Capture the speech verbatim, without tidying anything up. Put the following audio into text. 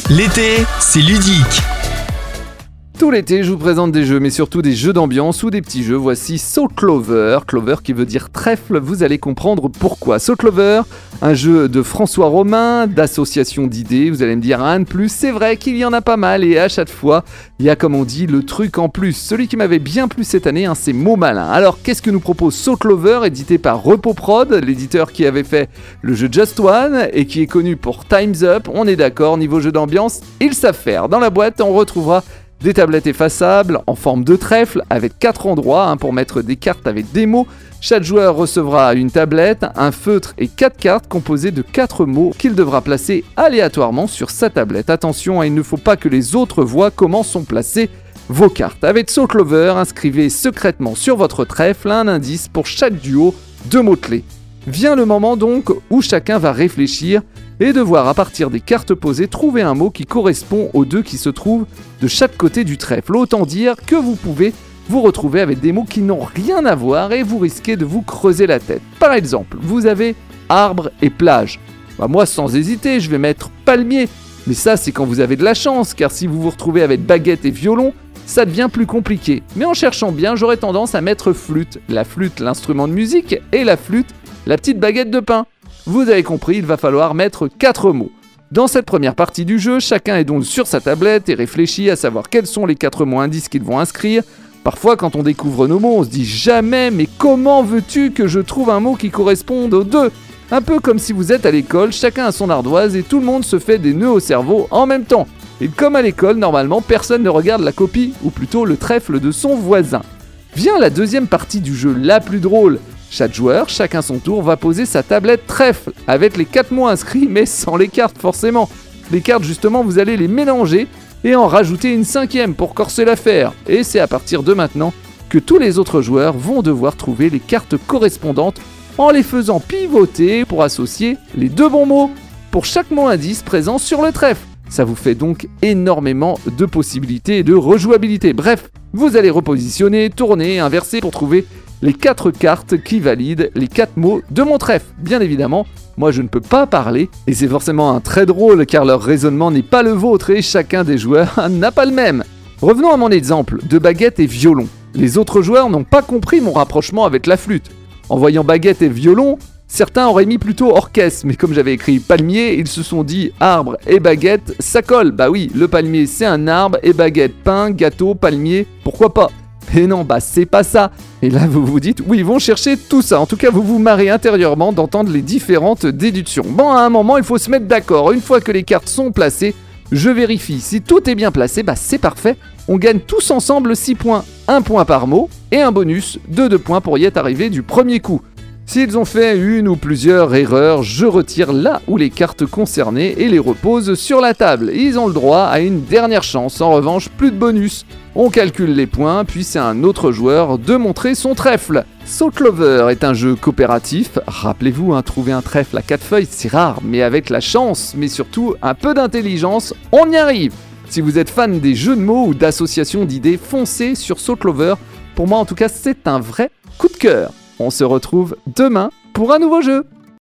L'été, c'est ludique. Tout l'été, je vous présente des jeux, mais surtout des jeux d'ambiance ou des petits jeux. Voici Soul Clover, Clover qui veut dire trèfle, vous allez comprendre pourquoi. Soul Clover, un jeu de François Romain, d'association d'idées, vous allez me dire rien de plus, c'est vrai qu'il y en a pas mal et à chaque fois, il y a comme on dit le truc en plus. Celui qui m'avait bien plu cette année, hein, c'est Momalin. Alors qu'est-ce que nous propose Soul Clover, édité par Repoprod, l'éditeur qui avait fait le jeu Just One et qui est connu pour Time's Up. On est d'accord, niveau jeu d'ambiance, ils savent faire. Dans la boîte, on retrouvera des tablettes effaçables en forme de trèfle avec quatre endroits hein, pour mettre des cartes avec des mots. Chaque joueur recevra une tablette, un feutre et quatre cartes composées de quatre mots qu'il devra placer aléatoirement sur sa tablette. Attention, hein, il ne faut pas que les autres voient comment sont placées vos cartes. Avec Soul Clover, inscrivez secrètement sur votre trèfle un indice pour chaque duo de mots-clés. Vient le moment donc où chacun va réfléchir et devoir à partir des cartes posées trouver un mot qui correspond aux deux qui se trouvent de chaque côté du trèfle. Autant dire que vous pouvez vous retrouver avec des mots qui n'ont rien à voir et vous risquez de vous creuser la tête. Par exemple, vous avez arbre et plage. Bah moi sans hésiter, je vais mettre palmier. Mais ça c'est quand vous avez de la chance, car si vous vous retrouvez avec baguette et violon, ça devient plus compliqué. Mais en cherchant bien, j'aurais tendance à mettre flûte. La flûte, l'instrument de musique, et la flûte, la petite baguette de pain. Vous avez compris, il va falloir mettre quatre mots. Dans cette première partie du jeu, chacun est donc sur sa tablette et réfléchit à savoir quels sont les quatre mots indices qu'ils vont inscrire. Parfois, quand on découvre nos mots, on se dit « Jamais, mais comment veux-tu que je trouve un mot qui corresponde aux deux ?» Un peu comme si vous êtes à l'école, chacun a son ardoise et tout le monde se fait des nœuds au cerveau en même temps. Et comme à l'école, normalement, personne ne regarde la copie, ou plutôt le trèfle de son voisin. Vient la deuxième partie du jeu, la plus drôle. Chaque joueur, chacun son tour, va poser sa tablette trèfle avec les quatre mots inscrits mais sans les cartes forcément. Les cartes justement vous allez les mélanger et en rajouter une cinquième pour corser l'affaire. Et c'est à partir de maintenant que tous les autres joueurs vont devoir trouver les cartes correspondantes en les faisant pivoter pour associer les deux bons mots pour chaque mot indice présent sur le trèfle. Ça vous fait donc énormément de possibilités et de rejouabilité. Bref, vous allez repositionner, tourner, inverser pour trouver les quatre cartes qui valident les quatre mots de mon trèfle. Bien évidemment, moi je ne peux pas parler, et c'est forcément un très drôle car leur raisonnement n'est pas le vôtre et chacun des joueurs n'a pas le même. Revenons à mon exemple de baguette et violon. Les autres joueurs n'ont pas compris mon rapprochement avec la flûte. En voyant baguette et violon, certains auraient mis plutôt orchestre, mais comme j'avais écrit palmier, ils se sont dit arbre et baguette, ça colle. Bah oui, le palmier c'est un arbre et baguette, pain, gâteau, palmier, pourquoi pas? Et non, bah c'est pas ça. Et là vous vous dites, oui, ils vont chercher tout ça. En tout cas, vous vous marrez intérieurement d'entendre les différentes déductions. Bon, à un moment, il faut se mettre d'accord. Une fois que les cartes sont placées, je vérifie. Si tout est bien placé, bah c'est parfait. On gagne tous ensemble six points. un point par mot et un bonus de deux points pour y être arrivé du premier coup. S'ils ont fait une ou plusieurs erreurs, je retire là où les cartes concernées et les repose sur la table. Ils ont le droit à une dernière chance. En revanche, plus de bonus. On calcule les points, puis c'est à un autre joueur de montrer son trèfle. Soul Clover est un jeu coopératif. Rappelez-vous, hein, trouver un trèfle à quatre feuilles, c'est rare, mais avec la chance, mais surtout un peu d'intelligence, on y arrive. Si vous êtes fan des jeux de mots ou d'associations d'idées, foncez sur Soul Clover. Pour moi, en tout cas, c'est un vrai coup de cœur. On se retrouve demain pour un nouveau jeu.